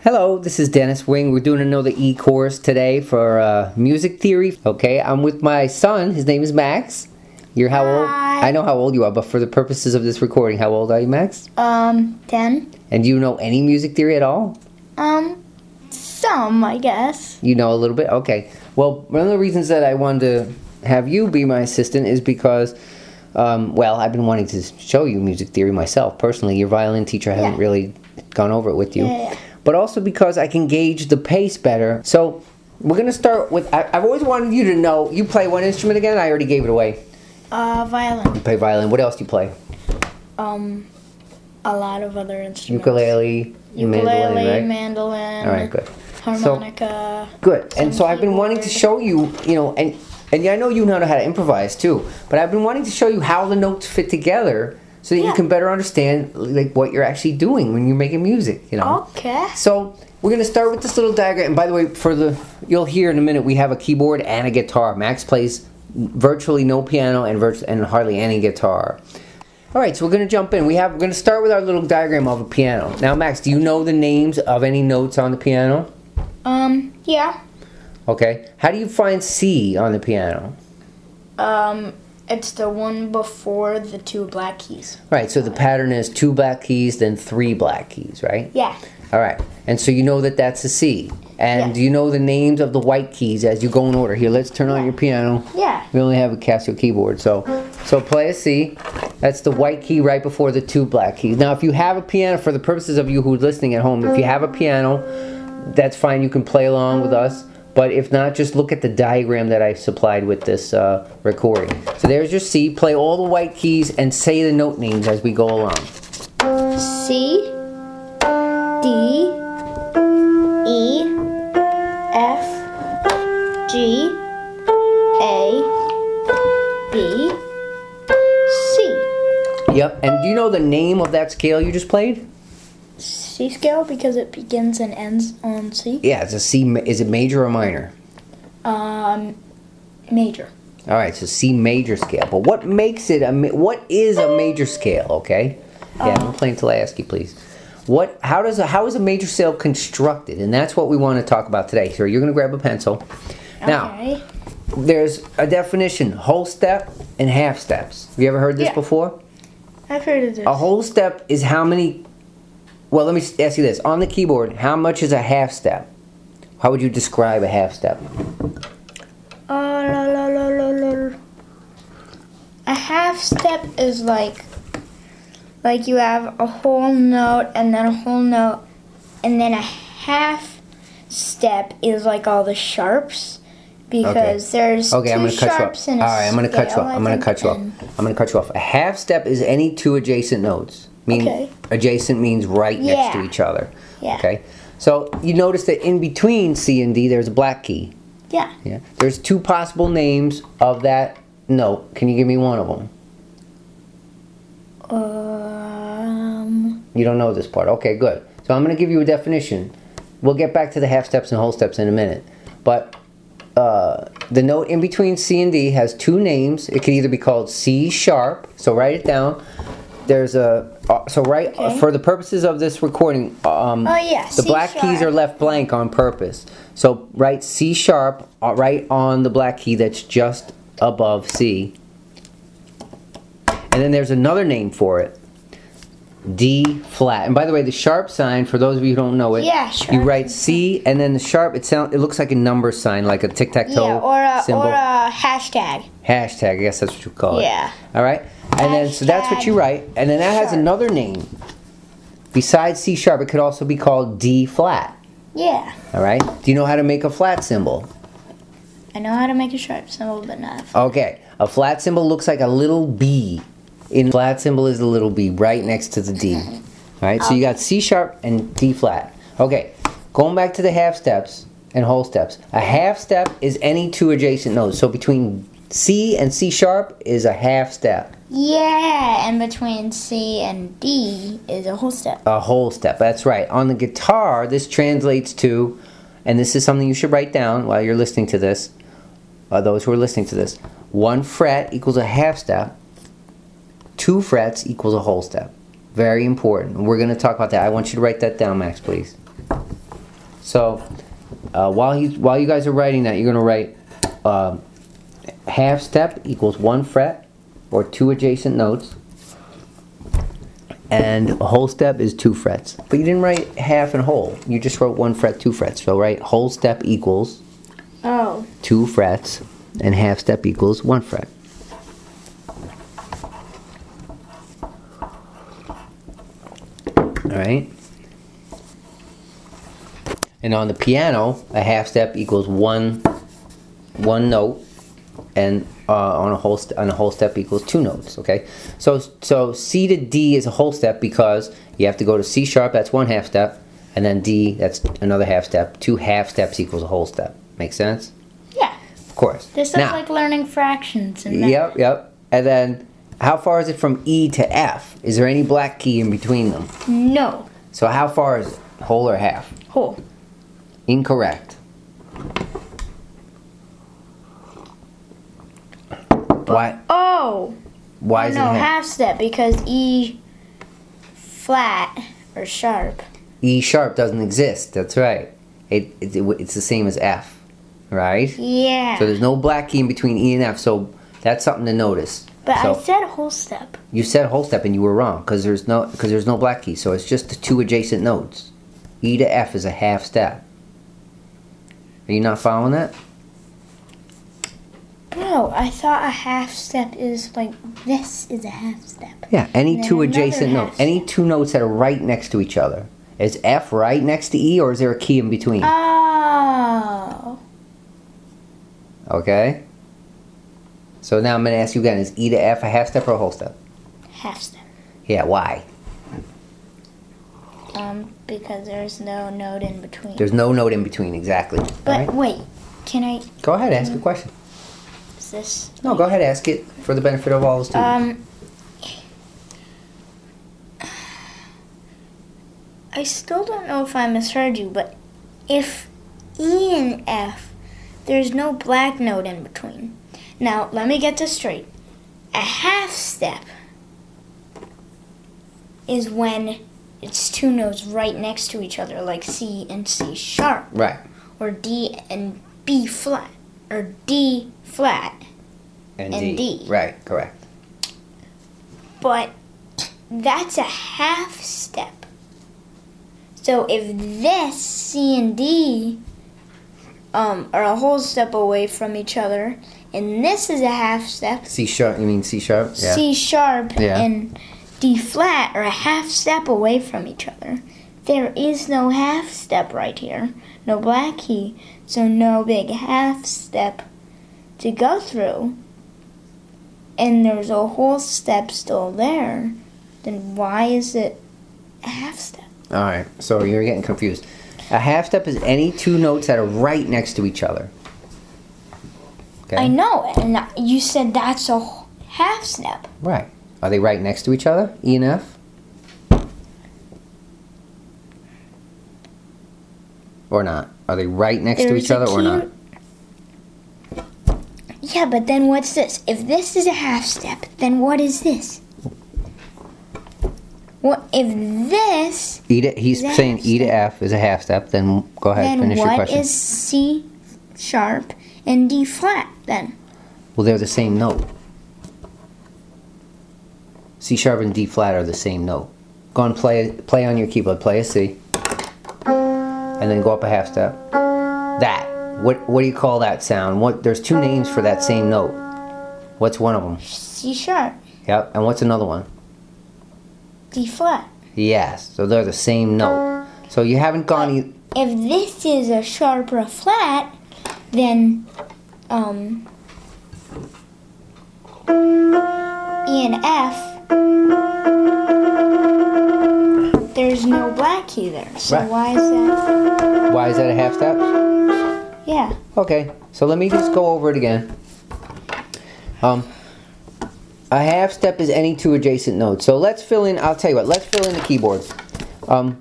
Hello, this is Dennis Wing. We're doing another e-course today for music theory. Okay, I'm with my son. His name is Max. You're how old? I know how old you are, but for the purposes of this recording, how old are you, Max? 10. And do you know any music theory at all? Some, I guess. You know a little bit? Okay. Well, one of the reasons that I wanted to have you be my assistant is because, well, I've been wanting to show you music theory myself, personally. Your violin teacher hasn't really gone over it with you. Yeah. But also because I can gauge the pace better. So we're going to start with, I've always wanted you to know, you play one instrument again? I already gave it away. Violin. You play violin. What else do you play? A lot of other instruments. Ukulele, mandolin, right? Mandolin. All right, good. Harmonica. So, good. And so I've been wanting to show you, and I know you know how to improvise too, but I've been wanting to show you how the notes fit together so that you can better understand like what you're actually doing when you're making music, Okay. So we're going to start with this little diagram. And by the way, you'll hear in a minute, we have a keyboard and a guitar. Max plays virtually no piano and hardly any guitar. All right, so we're going to jump in. We're going to start with our little diagram of a piano. Now, Max, do you know the names of any notes on the piano? Yeah. Okay. How do you find C on the piano? It's the one before the two black keys. Right, so the pattern is 2 black keys, then 3 black keys, right? Yeah. All right, and so you know that that's a C. And do you know the names of the white keys as you go in order? Here, let's turn on your piano. Yeah. We only have a Casio keyboard, so play a C. That's the white key right before the 2 black keys. Now, if you have a piano, for the purposes of you who are listening at home, if you have a piano, that's fine. You can play along with us. But if not, just look at the diagram that I supplied with this recording. So there's your C. Play all the white keys and say the note names as we go along. C, D, E, F, G, A, B, C. Yep, and do you know the name of that scale you just played? C scale because it begins and ends on C. Yeah, it's a C. Is it major or minor? Major. All right, so C major scale. But what makes it what is a major scale? Okay. Yeah, don't play until I ask you, please. How is a major scale constructed? And that's what we want to talk about today. So you're going to grab a pencil. Now, there's a definition: whole step and half steps. Have you ever heard this before? I've heard of this. A whole step is how many? Well, let me ask you this. On the keyboard, how much is a half step? How would you describe a half step? A half step is like you have a whole note and then a whole note, and then a half step is like all the sharps because there's two I'm going to cut you sharps off. in a All right, I'm going to cut you off. I'm going to cut you off. I'm going to cut you off. A half step is any 2 adjacent notes. Adjacent means right next to each other. Yeah. Okay. So you notice that in between C and D, there's a black key. Yeah. Yeah. There's 2 possible names of that note. Can you give me one of them? You don't know this part. Okay, good. So I'm going to give you a definition. We'll get back to the half steps and whole steps in a minute. But the note in between C and D has 2 names. It can either be called C sharp. So write it down. There's for the purposes of this recording, the black keys are left blank on purpose. So write C sharp right on the black key that's just above C. And then there's another name for it, D flat. And by the way, the sharp sign, for those of you who don't know it, you write C and then the sharp. It looks like a number sign, like a tic-tac-toe symbol. Or a hashtag. Hashtag, I guess that's what you call it. Yeah. All right. And then so that's what you write, and then that has another name. Besides C sharp, it could also be called D flat. Yeah. All right. Do you know how to make a flat symbol? I know how to make a sharp symbol, but not a flat. Okay. A flat symbol looks like a little B. In flat symbol is the little B right next to the D. All right. So you got C sharp and D flat. Okay. Going back to the half steps and whole steps. A half step is any 2 adjacent notes. So between C and C sharp is a half step. Yeah, and between C and D is a whole step. A whole step, that's right. On the guitar, this translates to, and this is something you should write down while you're listening to this, those who are listening to this, 1 fret equals a half step, 2 frets equals a whole step. Very important. We're going to talk about that. I want you to write that down, Max, please. So while you guys are writing that, you're gonna write half step equals 1 fret or 2 adjacent notes, and a whole step is 2 frets. But you didn't write half and whole. You just wrote 1 fret, 2 frets. So write whole step equals 2 frets, and half step equals 1 fret. Alright? And on the piano, a half step equals one note, and on a whole step equals 2 notes. Okay, so C to D is a whole step because you have to go to C sharp. That's 1 half step, and then D, that's another half step. 2 half steps equals a whole step. Make sense? Yeah. Of course. This is like learning fractions. And Yep. And then, how far is it from E to F? Is there any black key in between them? No. So how far is it? Whole or half? Whole. Incorrect. Why? Oh. Why is it half step? Because E flat or sharp. E sharp doesn't exist. That's right. It's the same as F, right? Yeah. So there's no black key in between E and F. So that's something to notice. But so, I said whole step. You said whole step and you were wrong because there's no black key. So it's just the 2 adjacent notes. E to F is a half step. Are you not following that? No, I thought a half step is like this is a half step. Yeah, any 2 adjacent notes. Any 2 notes that are right next to each other. Is F right next to E, or is there a key in between? Oh. Okay. So now I'm going to ask you again, is E to F a half step or a whole step? Half step. Yeah, why? Because there's no note in between. There's no note in between, exactly. But wait, can I... Go ahead, ask a question. Is this... No, go ahead, ask it for the benefit of all the students. I still don't know if I misheard you, but if E and F, there's no black note in between. Now, let me get this straight. A half step is when it's 2 notes right next to each other, like C and C sharp. Right. Or D and B flat. Or D flat and D. Right, correct. But that's a half step. So if this C and D are a whole step away from each other, and this is a half step. C sharp, you mean C sharp? Yeah. C sharp Yeah. and D flat are a half step away from each other. There is no half step right here. No black key, so no big half step to go through. And there's a whole step still there. Then why is it a half step? Alright, so you're getting confused. A half step is any 2 notes that are right next to each other. Okay? I know, and you said that's a half step. Right. Are they right next to each other? E and F? Or not? Are they right next to each other or not? Yeah, but then what's this? If this is a half step, then what is this? What if this? He's saying E to F is a half step. Then go ahead, finish your question. Then what is C sharp and D flat then? Well, they're the same note. C sharp and D flat are the same note. Go and play on your keyboard. Play a C, and then go up a half step. That. What do you call that sound? There's 2 names for that same note. What's one of them? C sharp. Yep. And what's another one? D flat. Yes. So they're the same note. So you haven't gone. If this is a sharp or a flat, then E and F, there's no black key there. So Right. why is that? Why is that a half step? Yeah. Okay. So let me just go over it again. A half step is any 2 adjacent notes. So let's fill in. I'll tell you what. Let's fill in the keyboard.